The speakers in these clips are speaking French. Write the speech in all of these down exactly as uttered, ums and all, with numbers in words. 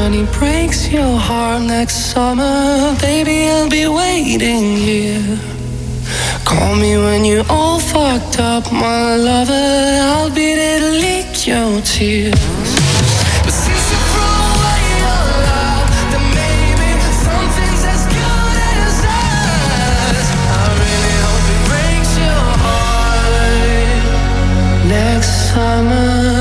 when he breaks your heart next summer. Baby, I'll be waiting here. Call me when you're all fucked up, my lover. I'll be there to lick your tears. But since you threw away your love, then maybe something's as good as us. I really hope it breaks your heart next summer.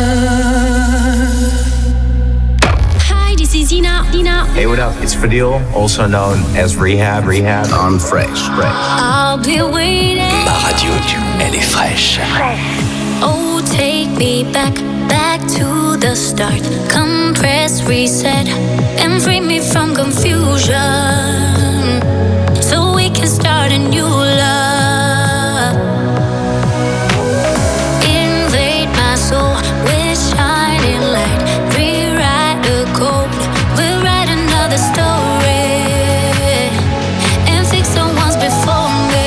Hi, this is Ina. Ina. Hey, what up? It's Fadil, also known as Rehab. Rehab. I'm fresh. Fresh. I'll be waiting. Ma radio, elle est fraîche. Oh, take me back, back to the start. Compress, reset, and free me from confusion, so we can start a new love. Invade my soul with shining light. Rewrite the code, we'll write another story, and fix the ones before me.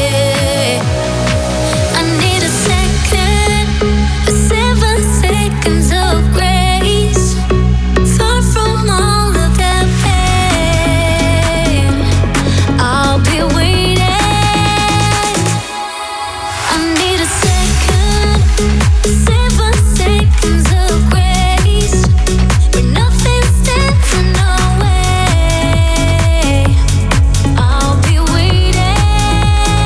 I need a second, seven seconds of grace, far from all of that pain. I'll be waiting. I need a second, seven seconds of grace, but nothing stands in our way. I'll be waiting.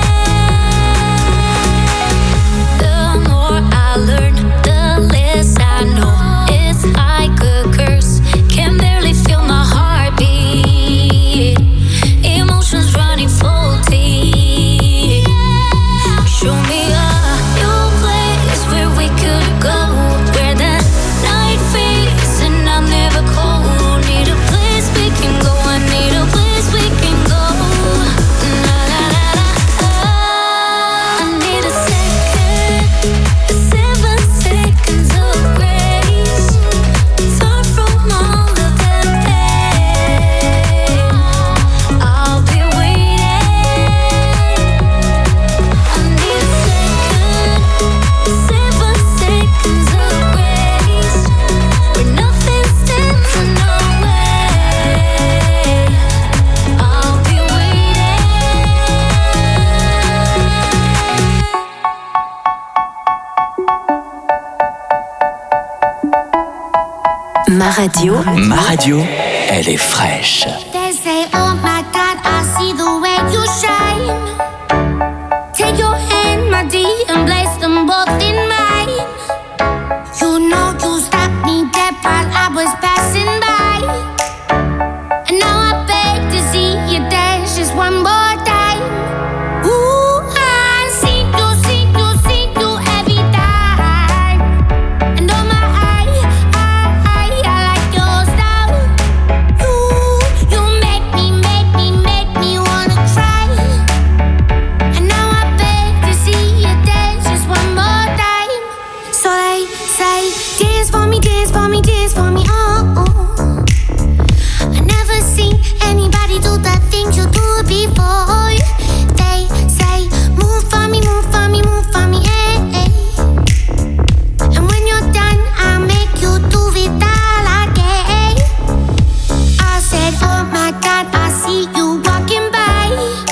The more I learn, the less I know. It's like a curse, can barely feel my heartbeat. Emotions running faulty. Show me a new place where we could go, where the night fades and I'm never cold. Need a place we can go, I need a place we can go. La la la la. I need a second, seven seconds of grace, far from all of that pain. I'll be waiting. I need a second, seven seconds of grace, where nothing stands in our way. I'll be waiting. Ma radio, Ma radio, elle est fraîche. They say, oh my God, I see the way you shine. Take your hand, my dear, and place them both in mine. You know you stopped me dead while I was passing by. And now I beg to see you dance just one more time. Ooh, I see you, see you, see you every time. And oh my, I, I, I, I like your style. You, you make me, make me, make me wanna cry. And now I beg to see you dance just one more time. So they say, dance for me, dance for me, dance for me, oh, oh. I never seen anybody do the things you do before. They say, move for me, move for me, move for me, eh, eh. And when you're done, I'll make you do it all again. I said, oh my God, I see you walking by.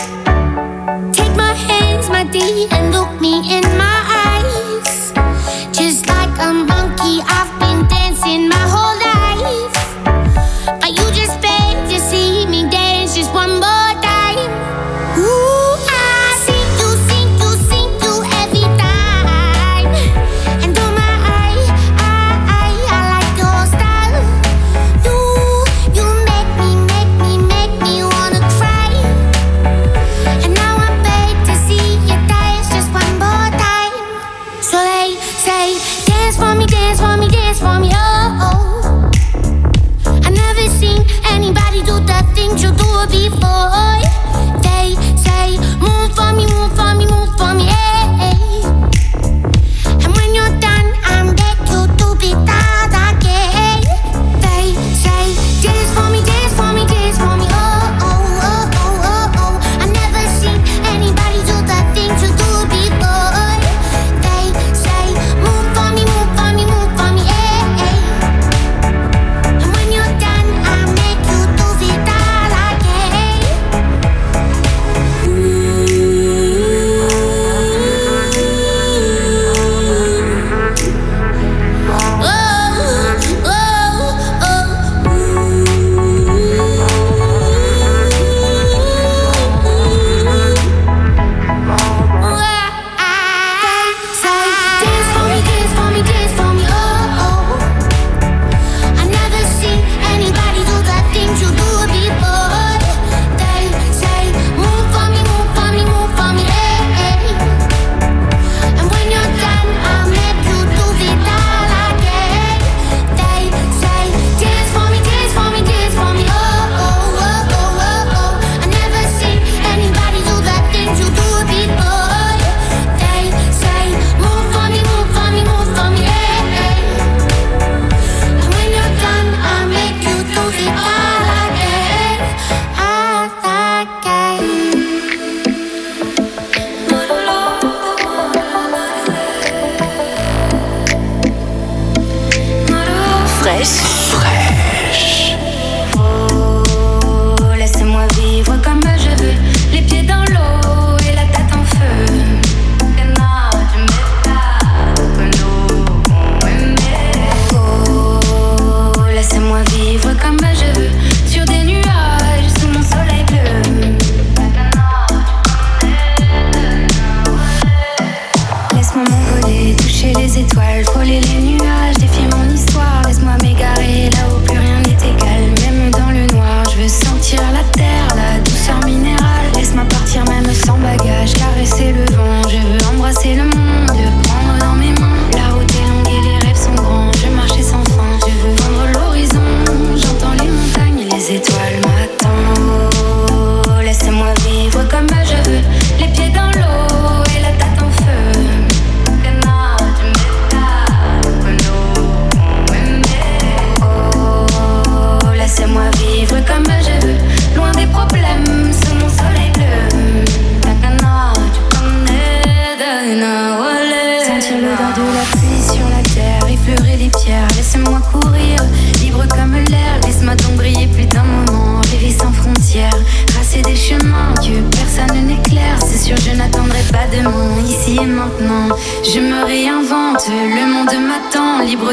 Take my hands, my dear, and look me in my eyes. Just like a monkey, I've been dancing my whole life. But you just beg to see me dance just one more time. Ooh, I see you, see you, see you every time. And oh my, I, I, I, I like your style. You, you make me, make me, make me wanna cry. And now I beg to see you dance just one more time. So they say, dance for me, dance for me, dance for me, oh, oh. I never seen anybody do the things you do before. They say, move for me, move for me, move for me, eh, eh. And when you're done, I'm back to do it all again. They say, dance for me, dance for me, dance for me, oh, oh, oh, oh, oh, oh. I never seen anybody do the things you do before. They say, move for me, move for me, move for me, eh, eh. And when you're done,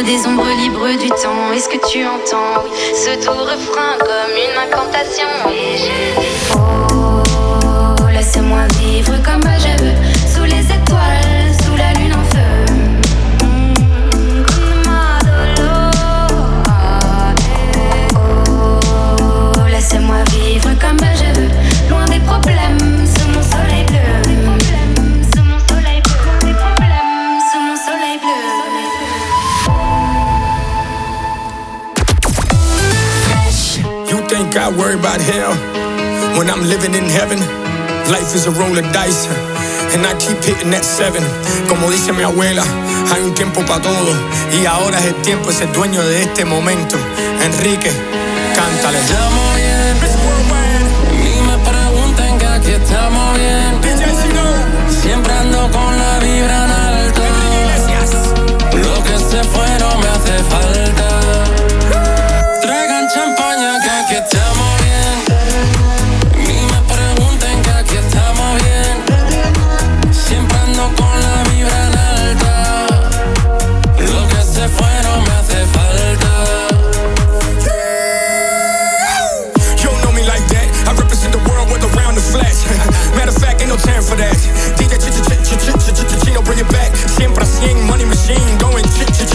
des ombres libres du temps. Est-ce que tu entends, oui, ce doux refrain comme une incantation? Et je dis oh, laissez-moi vivre comme je veux, sous les étoiles, sous la lune en feu. Mmh, comme Madolo. Oh, laissez-moi vivre comme je veux, loin des problèmes, sous mon soleil bleu. Think I worry about hell when I'm living in heaven. Life is a roll of dice and I keep hitting that seven. Como dice mi abuela, hay un tiempo para todo y ahora es el tiempo de ser dueño de este momento. Enrique, cántale. Estamos bien, ni me pregunten que aquí estamos bien. Siempre ando con la vibra en alto. Lo que se fue no me hace falta. Traigan champaña que aquí estamos bien. Ni me pregunten que aquí estamos bien. Siempre ando con la vibra en alta. Lo que se fue no me hace falta. You don't know me like that. I represent the world with around the flash. Matter of fact, ain't no time for that. D J Chino, bring it back. Siempre cien, money machine, going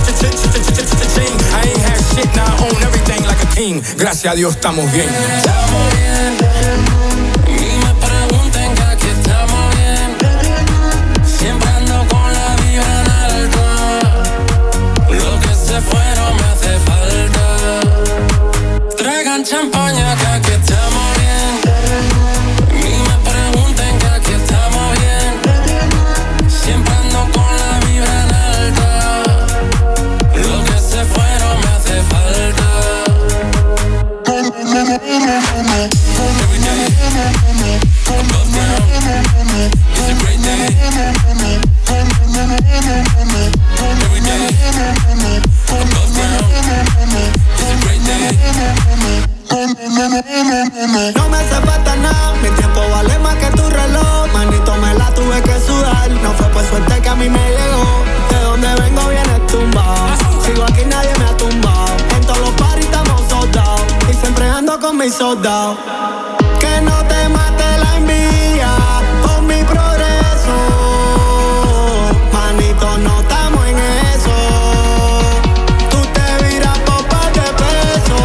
I ain't had shit, now I own everything like a king. Gracias a Dios estamos bien. Estamos bien. Ni me pregunten que aquí estamos bien. Siempre ando con la vibra en alto. Lo que se fue no me hace falta. Traigan champaña que aquí estamos bien. Ni me pregunten que aquí estamos bien. Siempre ando con la vibra en alta. Lo que se fue no me hace falta. Every day, above ground, it's a great day. Every day, above ground, it's a great day. No me hace falta nada, mi tiempo vale más que tu reloj. Manito, me la tuve que sudar, no fue por suerte que a mí me llegó. De donde vengo viene tumbado, sigo aquí nadie me ha tumbado. En todos los parties estamos soldados y siempre ando con mis soldados. Que no te mate la envidia por mi progreso. Manito, no estamos en eso. Tú te viras por par de pesos.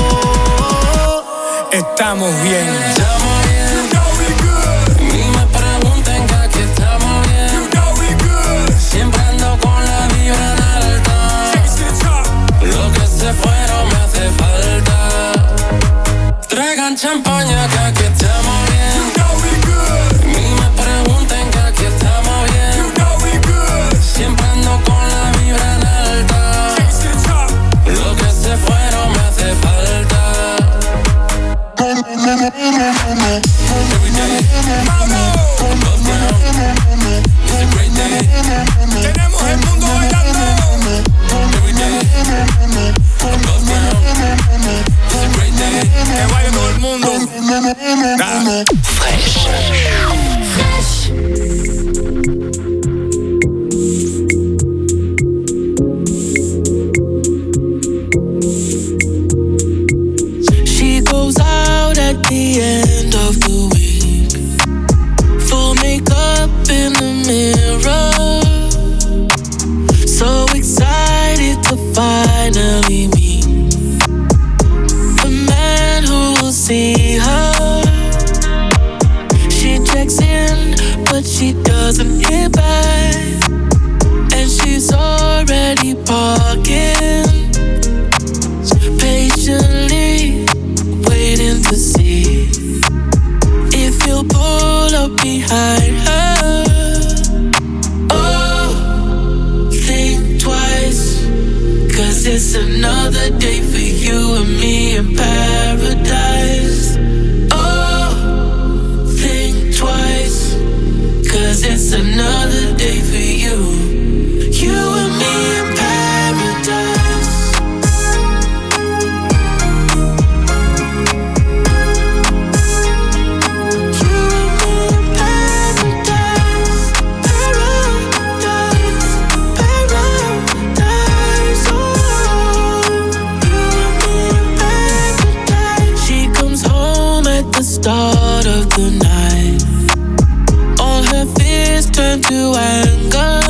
Estamos bien. Estamos bien. Ni me pregunten que aquí estamos bien. Siempre ando con la vibra en alta. Lo que se fue no me hace falta. Traigan champaña que aquí estamos bien. Ni me pregunten que aquí estamos bien. Siempre ando con la vibra en alta. Lo que se fue no me hace falta. Every day, above ground, it's a great day. Tenemos el mundo bailando. Every day, above ground, it's a great day. Que baile todo el mundo. Da. Fresh. She goes out at the end of the week, full makeup in the mirror, so excited to finally meet the man who will see her. start of the night. All her fears turn to anger.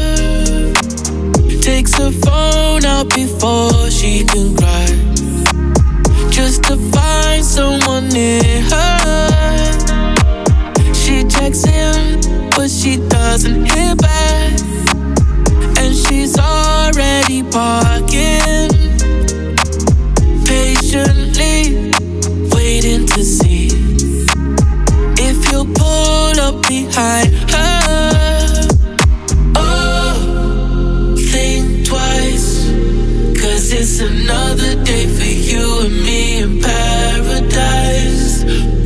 Takes her phone out before she can cry, just to find someone near her. She checks in, but she doesn't hear back, and she's already parking, patiently waiting to see if he'll pull up behind her. Oh, think twice, 'cause it's another day for you and me in paradise.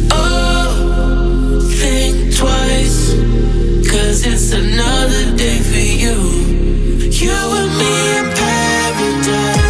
Oh, think twice, 'cause it's another day for you, you and me in paradise.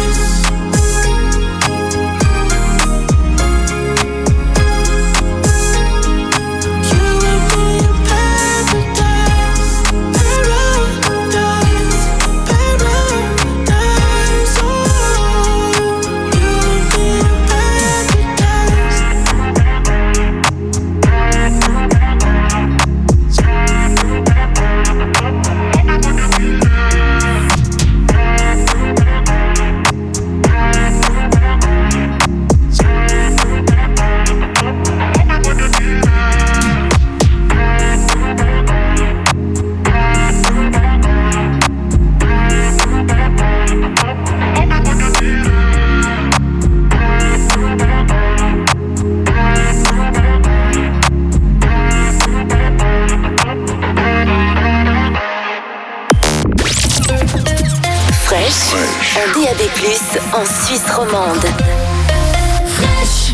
En D A B plus, en Suisse romande. Fresh.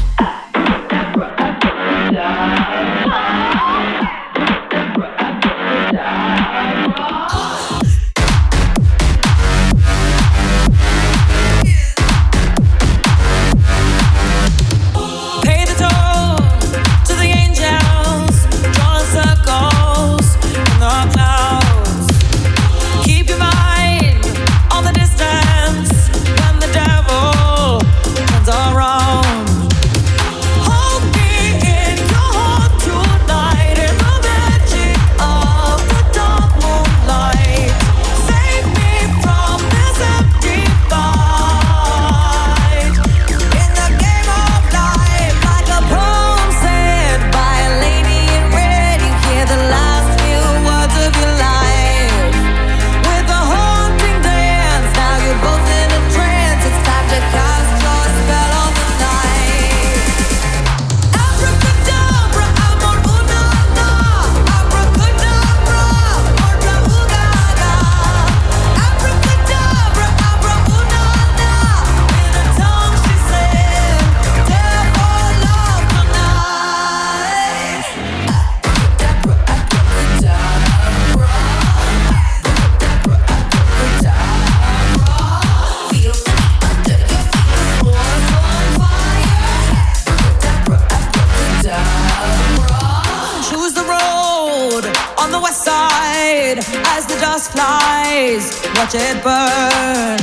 Watch it burn.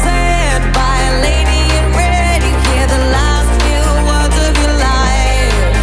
Life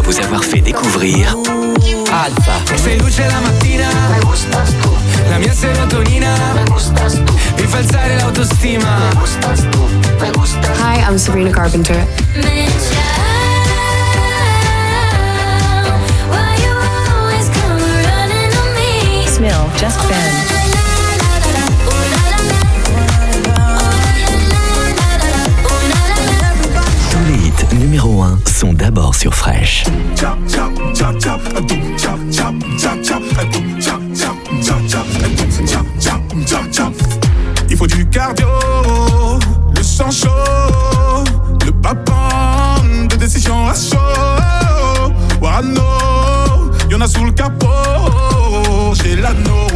vous avoir fait découvrir Alpha. Sei luce la mattina, me gustas tu. La mia serotonina, me gustas tu. Mi fa alzare l'autostima, me gustas tu, me gustas. Hi, I'm Sabrina Carpenter. Smil, Just Ben. Tous les hits numéro un sont d'abord sur Fresh. Il faut du cardio, le sang chaud, le papin de décision à chaud. Warano, y'en a sous le capot, chez l'anneau.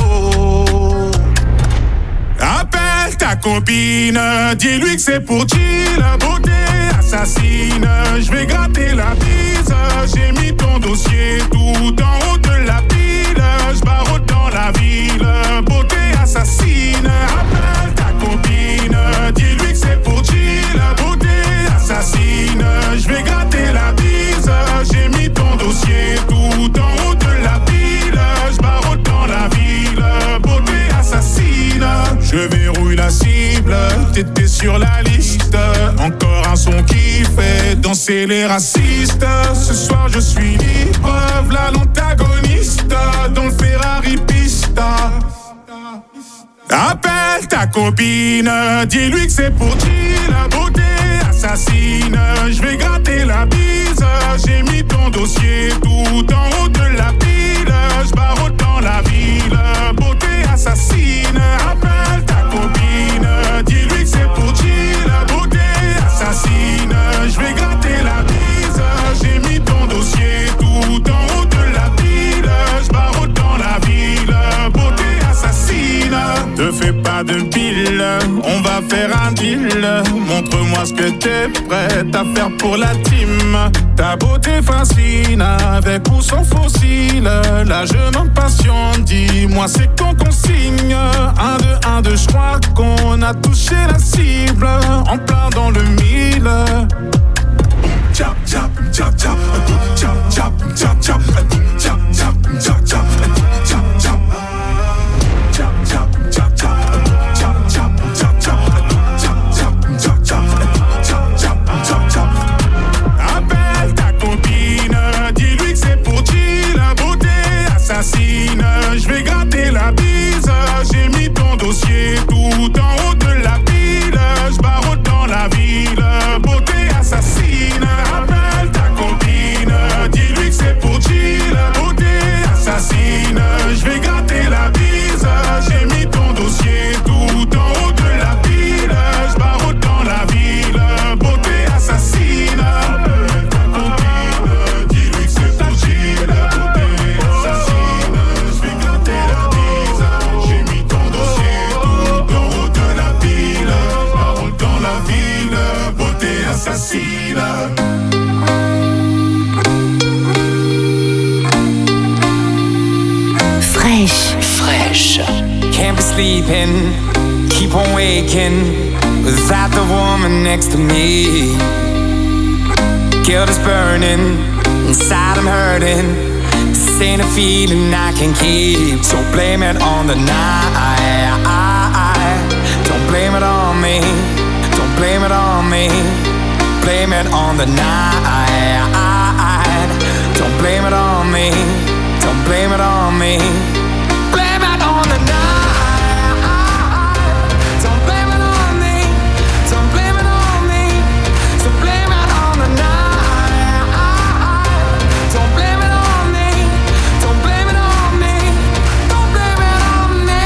Appelle ta copine, dis-lui que c'est pour chill, la beauté assassine. Je vais gratter la bise, j'ai mis ton dossier tout en haut de la pile. Je barre dans la ville, beauté assassine. Appelle ta copine, dis-lui que c'est pour chill, la beauté assassine. Je vais gratter la bise, j'ai mis ton dossier tout en haut de la pile. Je barre dans la ville, beauté assassine. Je verrouille la cible, t'étais sur la liste. Encore un son qui fait danser les racistes. Ce soir je suis libre, v'là l'antagoniste dans le Ferrari Pista. Appelle ta copine, dis-lui que c'est pour chill, la beauté assassine. Je vais gratter la bise, j'ai mis ton dossier tout en haut de la pile. Je barre dans la ville, beauté assassine. Appelle ta copine, dis-lui que c'est pour chill, la beauté assassine. Je vais gratter la bise, j'ai mis ton dossier tout en haut de la pile. Je barre dans la ville, beauté assassine. Ne fais pas de pile, on va faire un deal. Montre-moi ce que t'es prête à faire pour la team. Ta beauté fascine, avec ou sans fossile. La jeune en passion, dis-moi c'est quand qu'on signe. Un, deux, un, deux, je crois qu'on a touché la cible. En plein dans le mille. Chap, chap, chap, chap, chap, chap, chap, chap, chap, chap, chap, chap, chap. Appelle ta copine, dis-lui que c'est pour chill, la beauté assassine. Je vais gratter la bise, j'ai mis ton dossier tout en haut de la pile. Je barre dans la ville, beauté assassine. Appelle ta copine, dis-lui que c'est pour chill, la beauté assassine. Je vais gratter la bise, j'ai mis ton dossier tout en haut de la pile. Je barre dans la ville, beauté assassine. Appelle ta copine, dis-lui que c'est pour chill, la beauté assassine. Je vais gratter la bise, j'ai mis ton dossier tout en haut de la pile. Je barre dans la ville, beauté assassine. Fresh. Fresh. Can't be sleeping, keep on waking without the woman next to me. Guilt is burning, inside I'm hurting. This ain't a feeling I can keep. So blame it on the night. Don't blame it on me. Don't blame it on me. Blame it on the night. Don't blame it on me. Don't blame it on me. Blame it on the night. Don't blame it on me. Don't blame it on me. So blame it on the night. Don't blame it on me. Don't blame it on me. Don't blame it on me.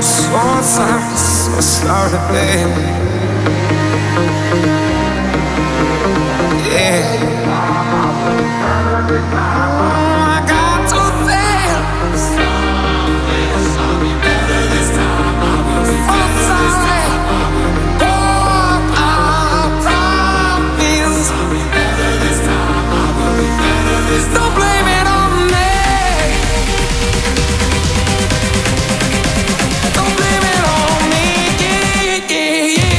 so tired, so sorry, baby. Yeah. Oh, I got two things. I'll be better this time. I will be better this time. Oh, I promise. I'll be better this time. I will be better this time. Don't blame it on me. Don't blame it on me. Yeah, yeah, yeah.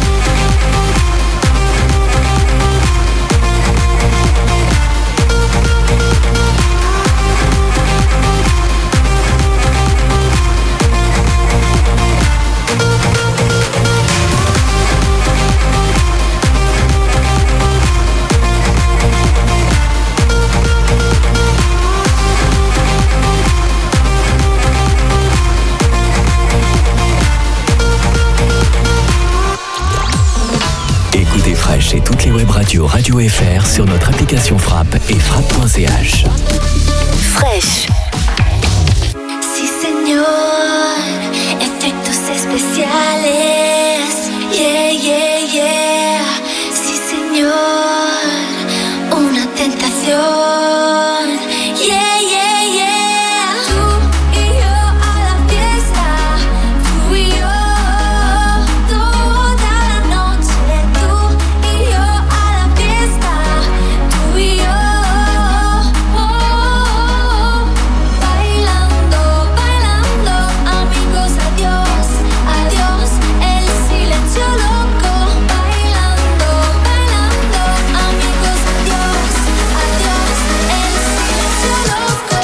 Écoutez Fresh et toutes les web radios Radio F R sur notre application Frappe et frappe point c h. Fresh. Sí, señor, efectos especiales. Yeah, yeah, yeah. Sí, señor, una tentación. Yeah, yeah, yeah. Tú y yo a la fiesta. Tú y yo toda la noche. Tú y yo a la fiesta. Tú y yo bailando, bailando, amigos, adiós, adiós, el silencio loco. Bailando, bailando, amigos, adiós, adiós, el silencio loco.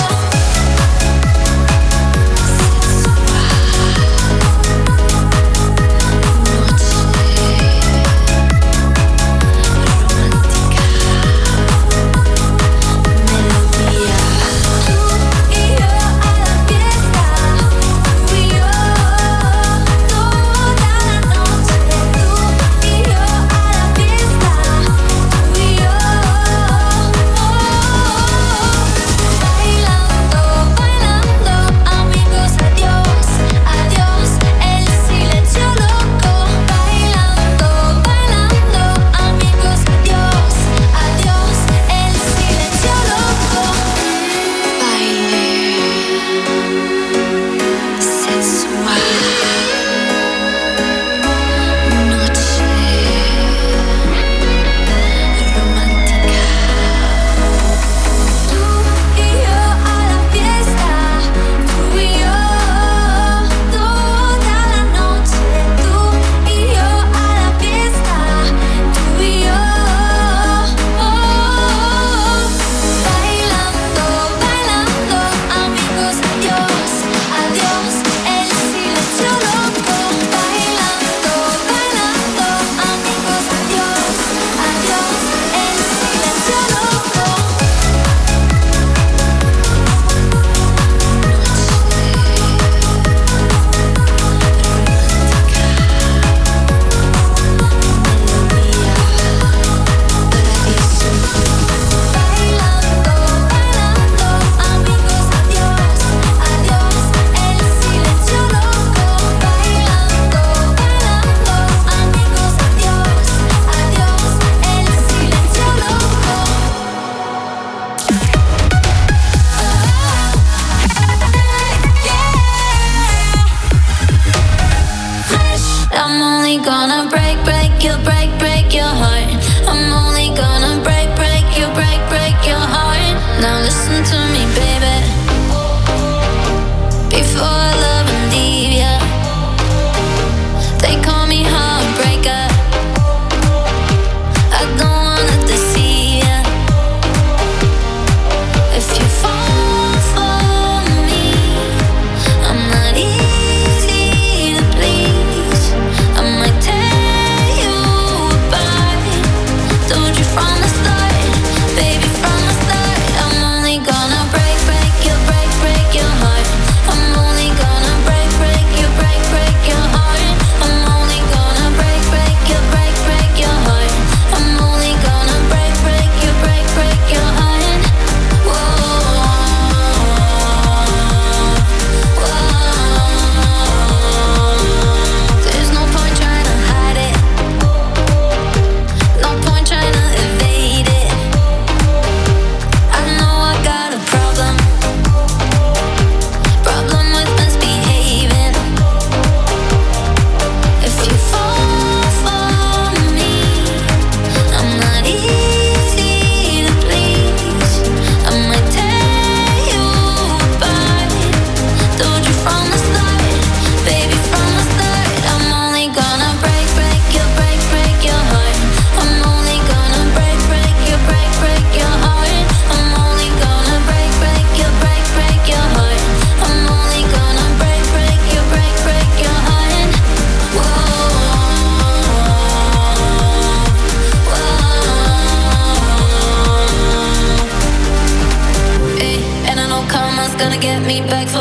I'm only gonna break, break you, break, break your heart. I'm only gonna break, break you, break, break your heart. Now listen to me, baby. Before I love and leave ya, they call me heartbreaker. I don't wanna deceive ya. If you fall for me, I'm not easy to please. I might tear you apart.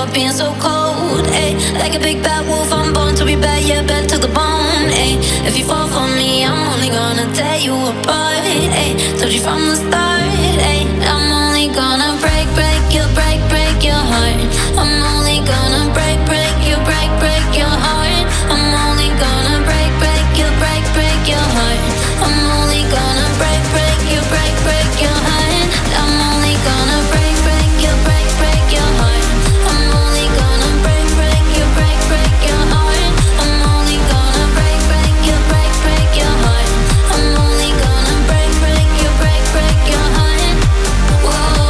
for being so cold, ayy. Like a big bad wolf, I'm born to be bad, yeah, bad to the bone, ayy. If you fall for me, I'm only gonna tear you apart, ayy. Told you from the start, ayy. I'm only gonna break, break you, break, break your heart. I'm only gonna break, break you, break, break your heart. I'm only gonna break, break you, break, break your heart. I'm only gonna break, break you, break, break your heart. I'm only gonna break, break you, break, break your heart. I'm only gonna break, break you, break, break your heart. I'm only gonna break, break you, break, break your heart. I'm only gonna break, break you, break, break your heart. Whoa,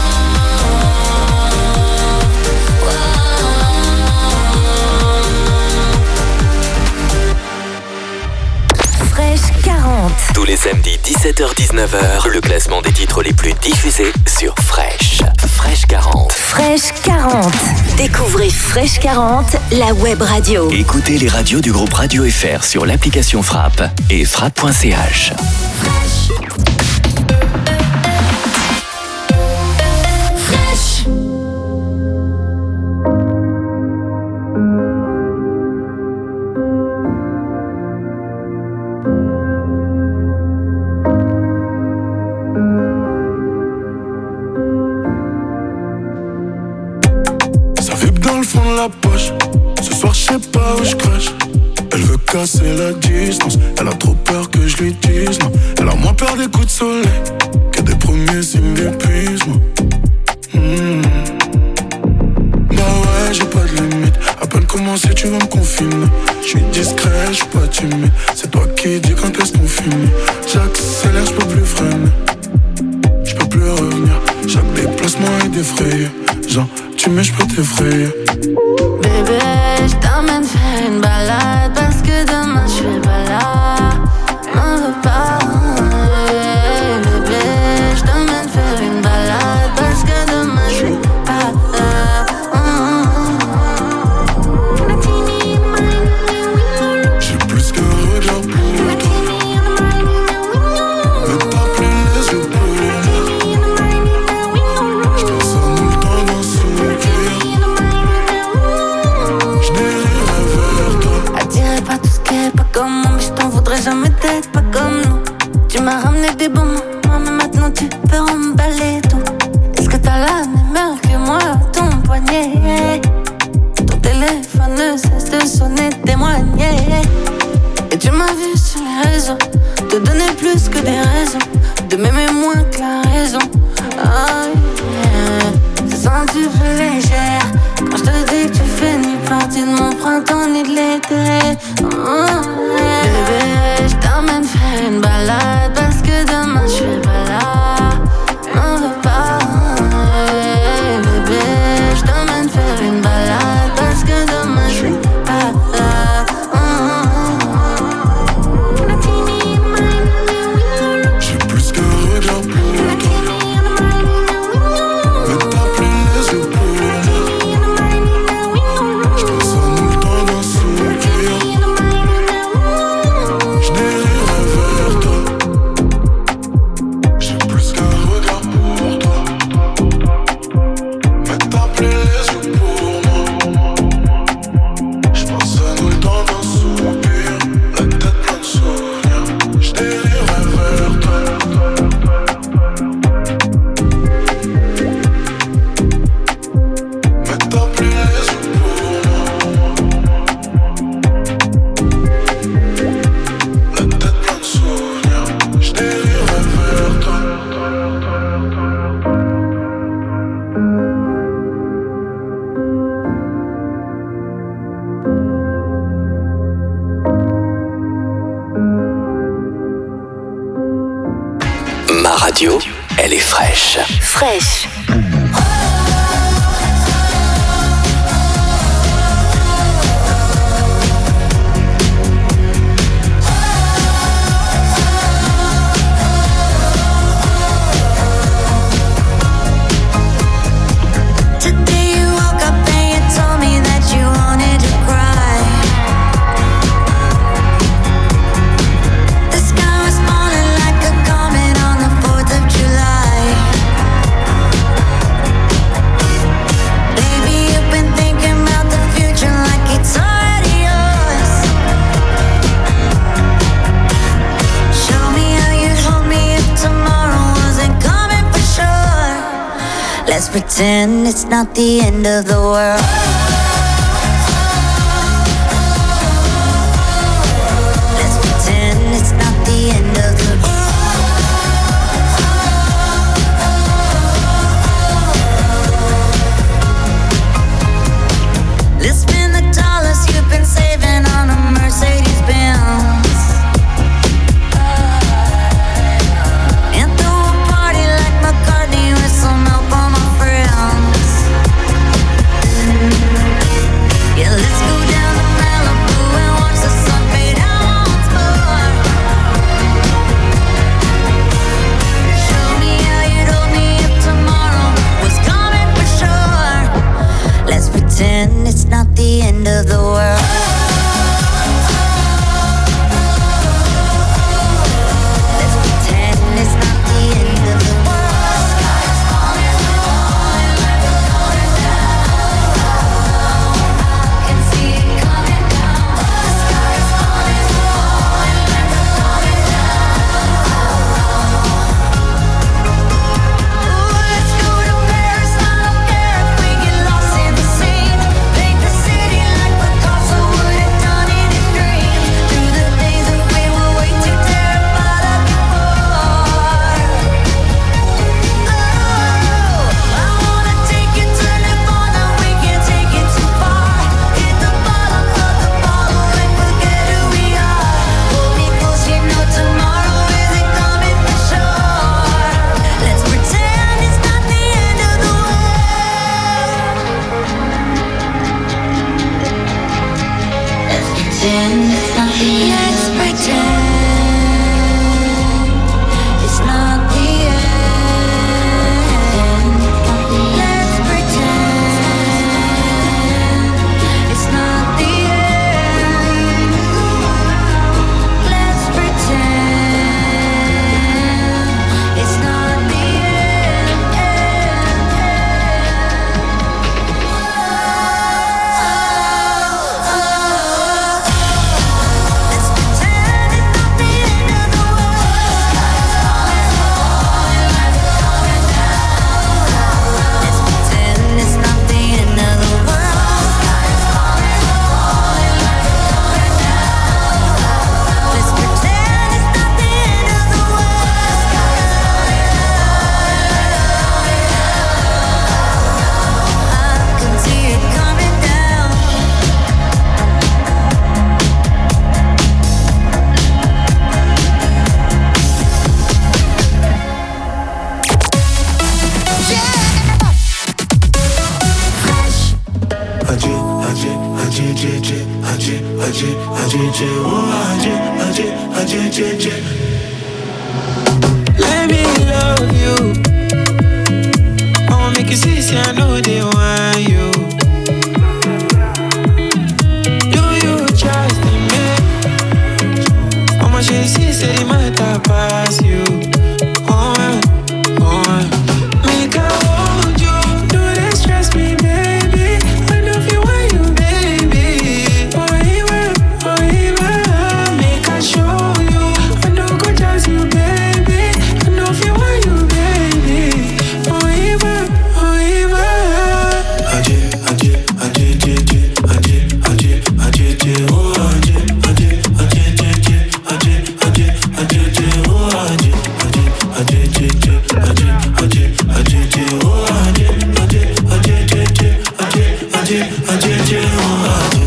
Fresh quarante. Tous les samedis dix-sept heures dix-neuf heures, le classement des titres les plus diffusés sur Fresh. Fresh quarante. Fresh quarante. Découvrez Fresh quarante, la web radio. Écoutez les radios du groupe Radio F R sur l'application Frappe et frappe point c h. La poche. Ce soir je sais pas où je crache. Elle veut casser la distance. Elle a trop peur que je lui dise non. Elle a moins peur des coups de soleil que des premiers signes d'épuisement. mmh. Bah ouais, j'ai pas de limite. À peine commencé tu vas me confiner. Je suis discret, je suis pas timide. C'est toi qui dis quand est-ce qu'on finit. J'accélère, je peux plus freiner. Je peux plus revenir. Chaque déplacement est défrayé. Genre tu mets, je peux t'effrayer. Bébé, je t'emmène faire une balade parce que demain je serai pas là. M'en veux pas. Bébé, je t'emmène faire une balade parce que demain je serai pas là. J'ai plus qu'un regard pour toi. Mais pas plein les yeux pour moi. Je pense à nous le temps d'un sourire. Je dériverai vers toi. Attiré par tout ce qui est pas comme moi, mais je t'en voudrais jamais d'être pas comme nous. Tu m'as ramené des bons moments, mais maintenant tu peux emballer tout. Est-ce que t'as la même heure que moi, ton poignet? Ton téléphone ne cesse de sonner, témoigner. Et tu m'as vu sur les réseaux te donner plus que des raisons, de m'aimer moins que la raison. Oh yeah. Je sens que tu fais légère quand je te dis que tu fais ni partie de mon printemps ni de l'été. Oh yeah. Bébé, je t'emmène faire une balade parce que demain je serai pas là. M'en veux pas. Bébé, je t'emmène faire une balade parce que demain je serai pas là. J'ai plus qu'un regard pour toi. Mais pas plein les yeux pour moi. Je pense à nous le temps d'un sourire. Je dériverai vers toi. J'ai plus qu'un regard pour toi. Mais pas plein les yeux pour moi. Je pense à nous le temps d'un soupir. La tête pleine de souvenirs. Je dériverai vers toi. Mais t'as plus les yeux pour moi. La tête pleine de souvenirs. Je dériverai vers toi. Ma radio, elle est fraîche. Fresh. Today you woke up and you told me that you wanted to cry. The sky was falling like a comet on the fourth of July. pretend it's not the end of the world. Let's pretend it's not the end of the world. Let's spend the dollars you've been saving on a Mercedes Benz. It's not the end of the world. Let's pretend it's not the end of the world. Sky is falling, falling like a falling down. I can see it coming down. The sky is falling, falling like a falling down. Ooh, let's go to Paris. I don't care if we get lost in the sea. Let me love you. I'ma make you see, see I know they want you. Do you trust in me? I'ma show you see, say they might pass you. Oh, oh, make I hold you. Do they stress me, baby? I know if you want you, baby. Oh, even, oh, even. Make I show you. I know go just you, baby. I know if you want you, baby. Oh, even, oh, even. Aje, aje, aje, aje, aje, aje, aje, aje, oh, aje, aje, aje, aje, aje, aje, aje, aje, oh, aje, aje, aje, aje, aje, aje, aje, aje, oh, aje, aje, aje, aje, aje, aje, aje, aje, oh, aje.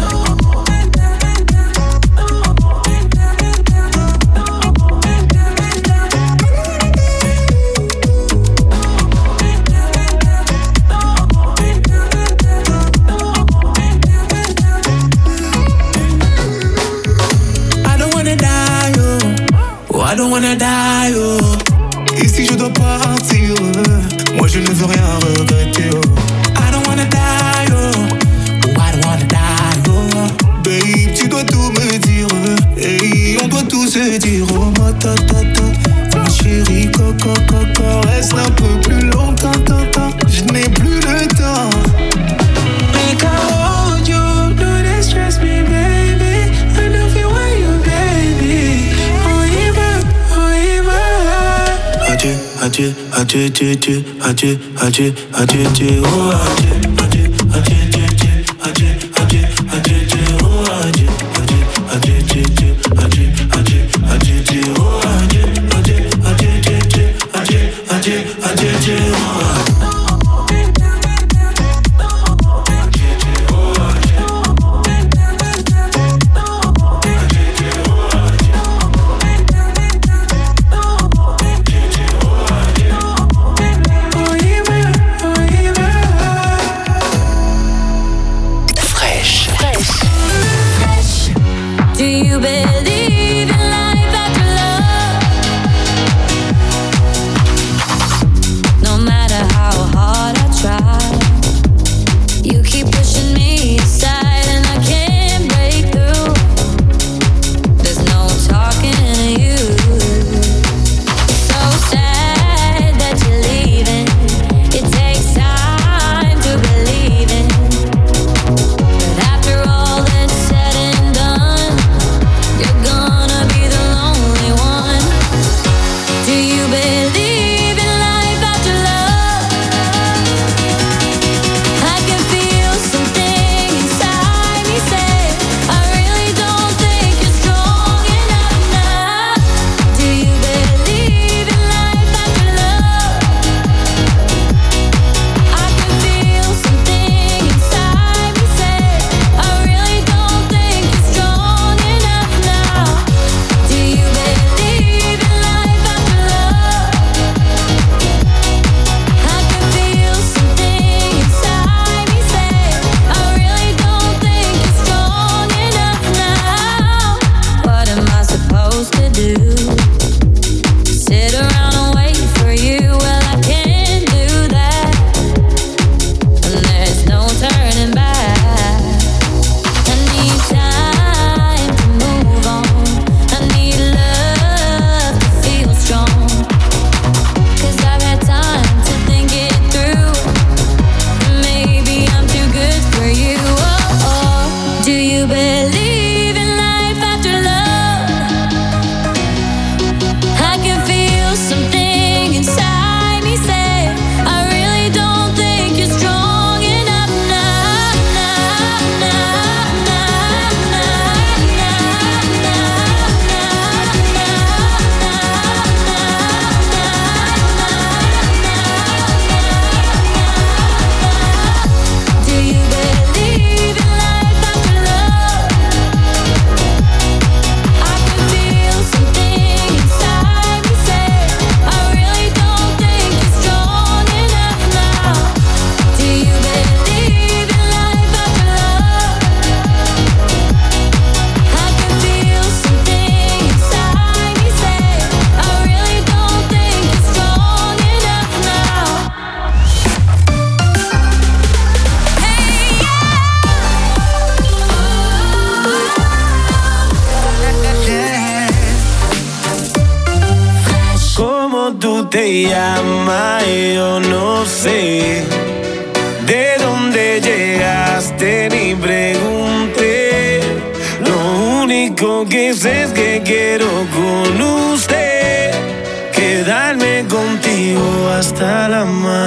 I don't wanna die, oh. Oh, I don't wanna die, oh. Et si je dois partir, euh, moi je ne veux rien regretter, oh. I don't wanna die, oh. Oh, I don't wanna die, oh. Babe, tu dois tout me dire, euh, hey, on doit tout se dire, oh, ma ta ta ta. Ma chérie, coco, coco, reste un peu plus longtemps, tant, tant. Je n'ai plus le temps. Make I hold you, do they stress me, baby? I know if you want you, baby. Oh, even, oh, even. Adieu, adieu, adieu. Aje, je, je, aje, aje, aje, je, oh aje, aje, aje, je, je, aje, aje, aje, je, oh aje, aje, aje, je, je, aje, aje, aje, je, oh aje, aje, aje, je, je, aje, aje, aje, je, oh aje. te llama, yo no sé de dónde llegaste ni pregunté. Lo único que sé es que quiero con usted quedarme contigo hasta el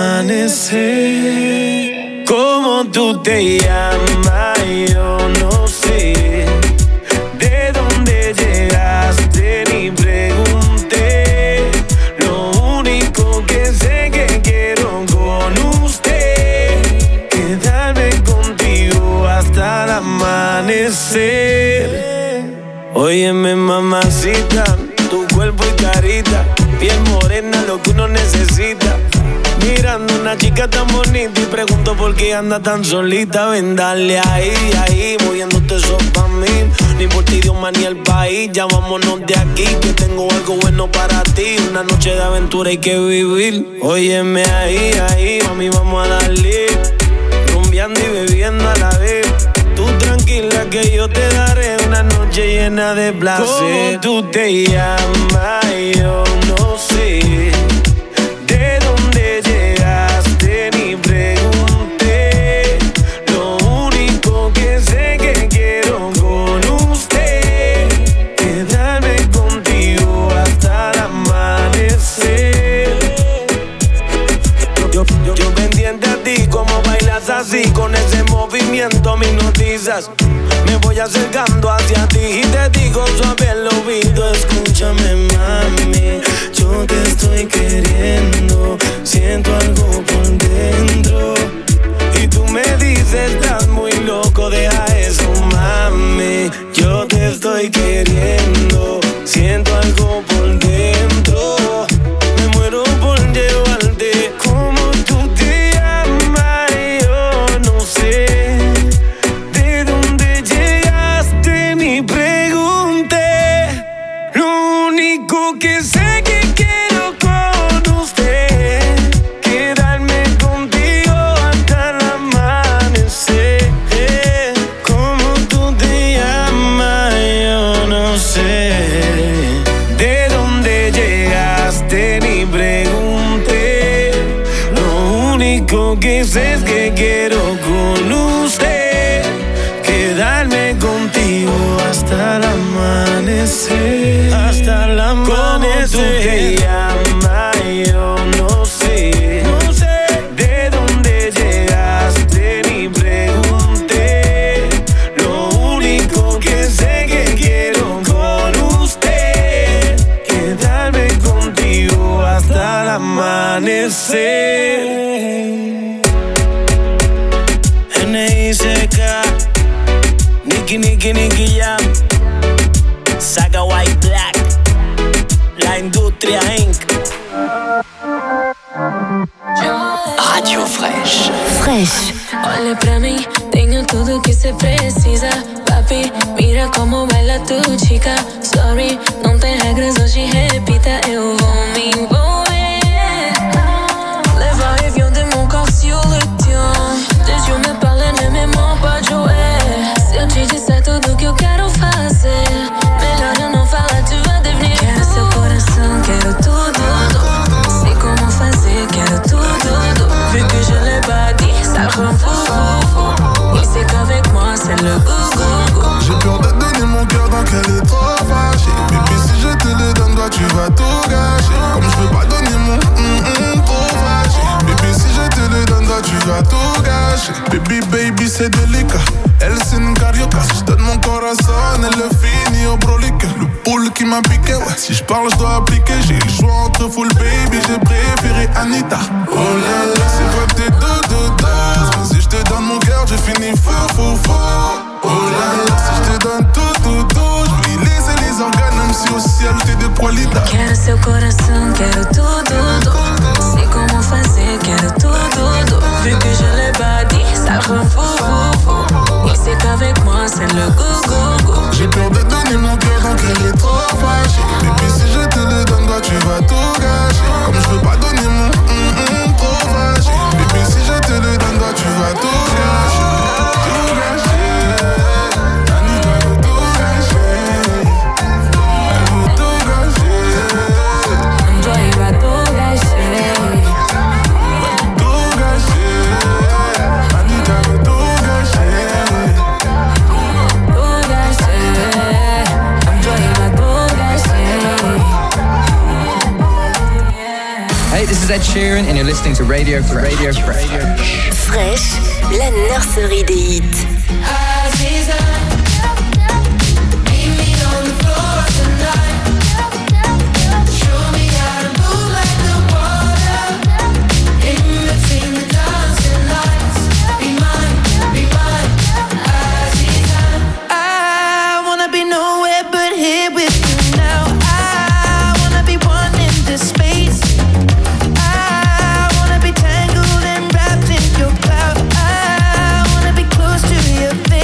amanecer. ¿Cómo tú te llamas? Yo no sé de dónde llegaste ni pregunté. Lo único que sé que quiero con usted quedarme contigo hasta el amanecer. Óyeme, mamacita, tu cuerpo y carita, piel morena, lo que uno necesita. Mirando una chica tan bonita y pregunto por qué anda tan solita. Ven, dale ahí, ahí, moviéndote eso pa' mí. Ni por ti, Dios, ni el país. Ya vámonos de aquí, que tengo algo bueno para ti. Una noche de aventura hay que vivir. Óyeme ahí, ahí, mami, vamos a darle. Rumbeando y bebiendo a la vez. Tú tranquila que yo te daré una noche llena de placer. ¿Cómo tú te llamas? Yo no sé de dónde llegaste ni pregunté. Lo único que sé que quiero con usted quedarme contigo hasta el amanecer. quizás me voy acercando hacia ti y te digo suave al oído, escúchame mami, yo te estoy queriendo, siento algo por dentro y tú me dices estás muy loco, deja eso mami, yo te estoy queriendo, siento algo por dentro, me muero por llevarte. Como tú te llamas yo no sé, de dónde llegaste ni pregunté, lo único que sé que quiero con usted, quedarme contigo hasta el amanecer. Como tú te llamas yo no sé, de dónde llegaste ni pregunté, lo único que sé es que quiero con usted, quedarme contigo hasta el amanecer, hasta el amanecer. Como tú te llamas yo no sé, no sé, de dónde llegaste ni pregunté, lo único que sé que quiero con usted, quedarme contigo hasta el amanecer. N I C K, Nicky Nicky Nicky Jam, Saga White Black, La Industria incorporated. Radio Fresh. Fresh. Olha pra mim, tenho tudo que cê precisa. Papi, mira como baila tu chica. Sorry, não tem regras, hoje repita. Eu vou me envolver. Les va-et-vient de mon corps sur le tien. Tes yeux me parlent, ne me mens pas, Joey. Se eu te disser tudo que eu quero fazer, melhor eu não falar, tu vai devenir. Quero seu coração, quero tudo. Sei como fazer, quero tudo. Vu que je l'ai pas dit, ça le rend fou, fou, fou. Il sait qu'avec moi c'est le go-go-go. J'ai peur de donner mon cœur donc elle est trop fâchée. Baby si je te le donne toi tu vas tout gâcher. Comme je peux pas donner mon mm-mm trop fâché. Baby si je te le donne toi tu vas tout gâcher. Baby baby c'est délicat, elle c'est une carioca. Si je donne mon corps à son, elle le finit au brolique. Le poule qui m'a piqué, ouais si je parle je dois appliquer. J'ai le choix entre full baby, j'ai préféré Anita. Oh là là, c'est quoi tes deux deux deux. Mais si je te donne mon cœur, je finis fou fou fou. Oh là là, si je te donne tout tout tout, je vais laisser les organes même si au ciel t'es de qualité. Quero seu coração, quero tudo. Sei como fazer, quero tudo. Vu que je l'ai pas dit, ça le rend fou fou fou. Il sait qu'avec moi c'est le go-go-go. J'ai peur de donner mon cœur donc elle est trop fâchée. Baby si je te le donne toi tu vas tout gâcher. Comme je peux pas donner mon mm-mm trop fâché. Baby si je te le donne toi tu vas tout gâcher. Tout gâcher. Anita veut tout gâcher. Elle veut tout gâcher. Toi il va tout gâcher. Tout gâcher. Anita veut tout gâcher. Tout gâcher. Toi il va tout gâcher. Hey, this is Ed Sheeran and you're listening to Radio Fresh. Radio Fresh. Fresh, la nurserie des hits. I wanna be nowhere but here with you now. I wanna be one in the space. I wanna be tangled and wrapped in your cloud. I wanna be close to your face.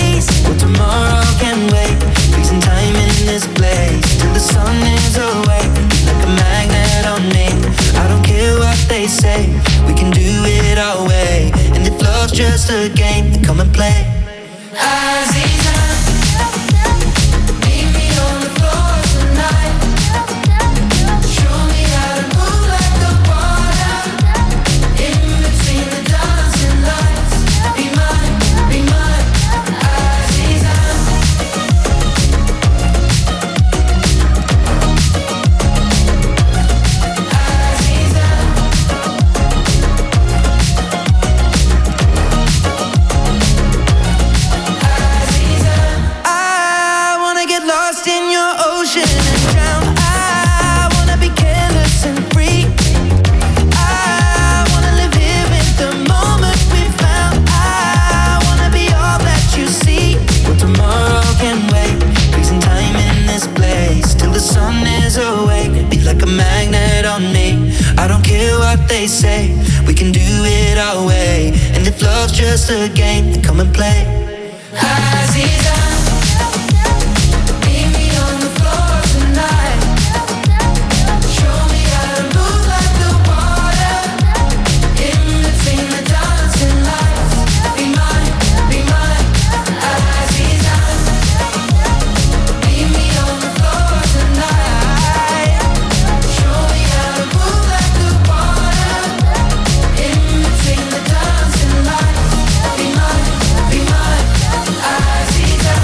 ocean and drown. I wanna be careless and free. I wanna live here in the moment we found. I wanna be all that you see. Well, tomorrow can wait. Freezing time in this place till the sun is awake. Be like a magnet on me. I don't care what they say. We can do it our way. And if love's just a game, then come and play. Aziza, meet me on the floor tonight. Show me how to move like the water. In between the dancing lights. Be mine, be mine. Aziza, meet me on the floor tonight. Show me how to move like the water. In between the dancing lights. Be mine, be mine. Aziza.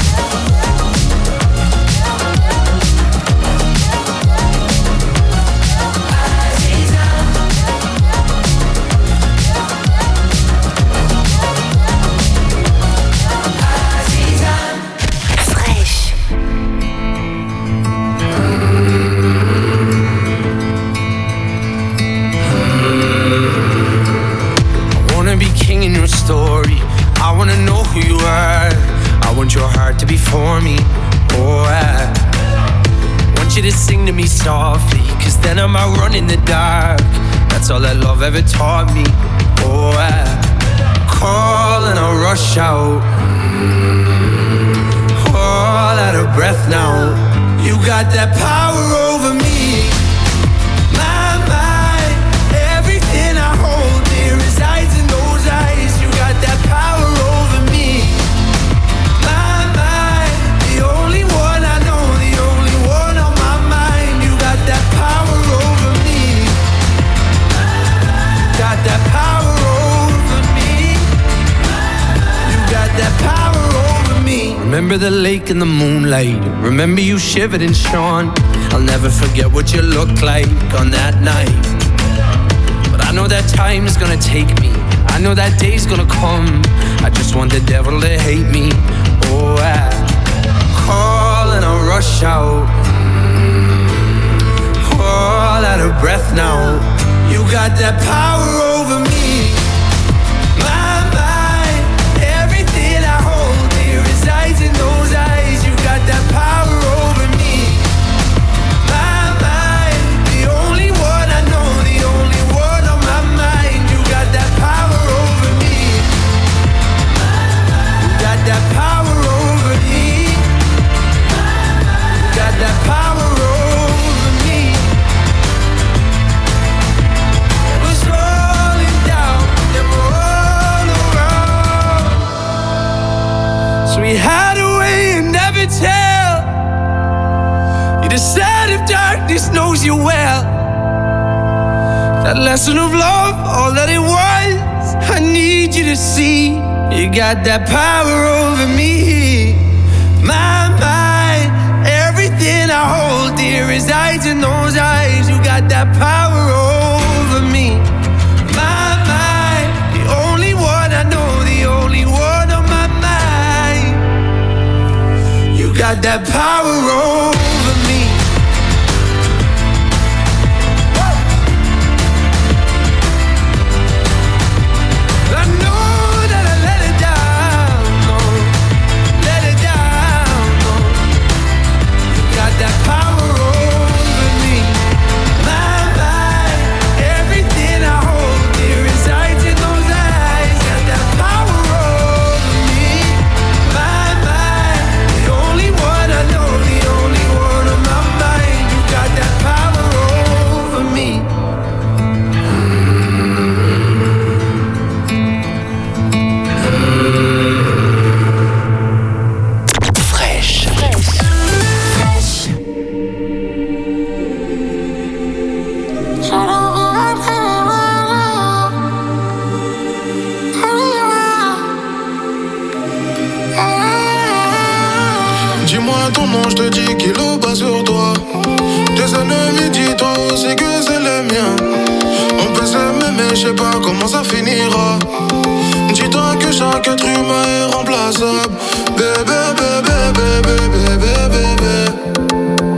Fresh. I wanna be king in your story. I wanna know who you are. I want your heart to be for me. Oh, I want you to sing to me softly, cause then I might run in the dark. That's all that love ever taught me. Oh, I call and I rush out. All out of breath now. You got that power over me. My mind, everything I hold dear resides in those eyes. You got that power over me. My mind, the only one I know, the only one on my mind. You got that power over me. Got that power over me. You got that power over me. Remember the lake in the moonlight. Remember you shivered and shone. I'll never forget what you looked like on that night. But I know that time is gonna take me. I know that day's gonna come. I just want the devil to hate me. Oh, I call and I rush out. All out of breath now. You got that power over me. My mind, everything I hold dear resides in those eyes. You got that power over me. My mind, the only one I know, the only one on my mind. You got that power over me. You got that power over me. You got that power over me. It was rolling down, then roll around. So we hide away and never tell. You decide if darkness knows you well. That lesson of love, all that it was, I need you to see. You got that power over me. My mind, everything I hold dear resides in those eyes. You got that power over me. My mind, the only one I know, the only one on my mind. You got that power over me. I know that I let it down, no, let it down, no. You got that power over me. My mind, everything I hold dear resides in those eyes. Got that power over me. My mind, the only one I know, the only one on my mind. You got that power over me. Fresh. Dis-moi ton nom, je te dis qu'il est au bas sur toi. Tes ennemis, dis-toi aussi que c'est les miens. On peut s'aimer, mais je sais pas comment ça finira. Dis-toi que chaque être humain est remplaçable. Bébé, bébé, bébé, bébé, bébé.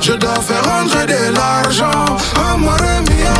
je dois faire rentrer de l'argent. Amore mio.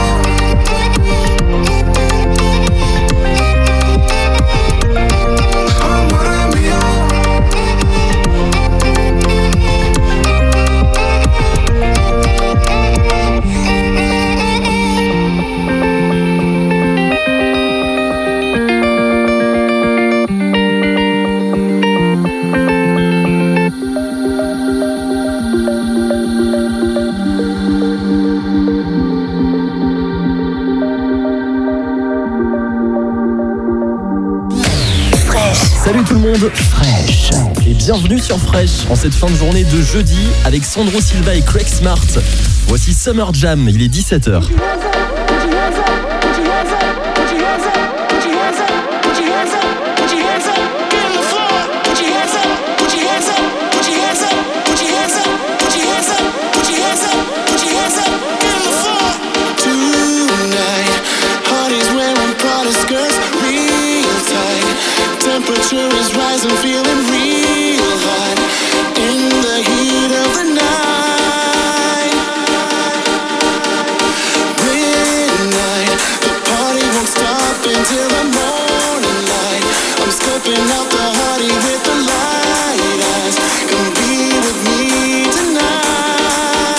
Salut tout le monde, Fresh et bienvenue sur Fresh en cette fin de journée de jeudi avec Sandro Silva et Craig Smart. Voici Summer Jam, il est dix-sept heures. Temperature is rising, feel